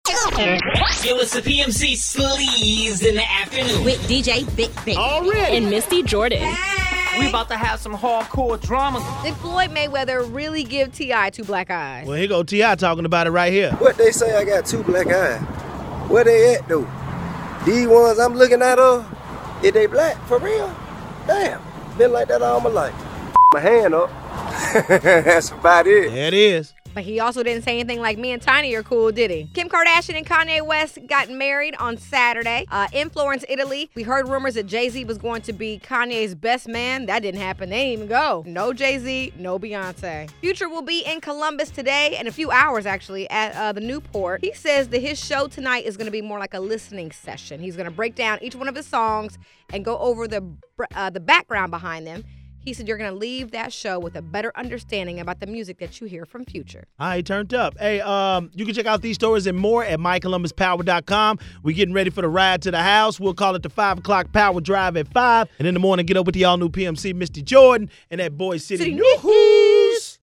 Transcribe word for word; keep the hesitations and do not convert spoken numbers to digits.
Yo, it's the P M C Sleaze in the afternoon. With D J Big Big. Already. And Misty Jordan. Hey. We about to have some hardcore drama. Did Floyd Mayweather really give T I two black eyes? Well, here go T I talking about it right here. What they say I got two black eyes? Where they at, though? These ones I'm looking at, uh, is they black, for real? Damn, been like that all my life. My hand up. That's about it. There it is. But he also didn't say anything like me and Tiny are cool, did he? Kim Kardashian and Kanye West got married on Saturday uh, in Florence, Italy. We heard rumors that Jay-Z was going to be Kanye's best man. That didn't happen. They didn't even go. No Jay-Z, no Beyonce. Future will be in Columbus today, in a few hours actually, at uh, the Newport. He says that his show tonight is going to be more like a listening session. He's going to break down each one of his songs and go over the uh, the background behind them. He said you're going to leave that show with a better understanding about the music that you hear from Future. All right, turned up. Hey, um, you can check out these stories and more at my columbus power dot com. We're getting ready for the ride to the house. We'll call it the five o'clock Power Drive at five. And in the morning, get up with the all-new P M C Misty Jordan and that Boy City. City. Yoo-hoo!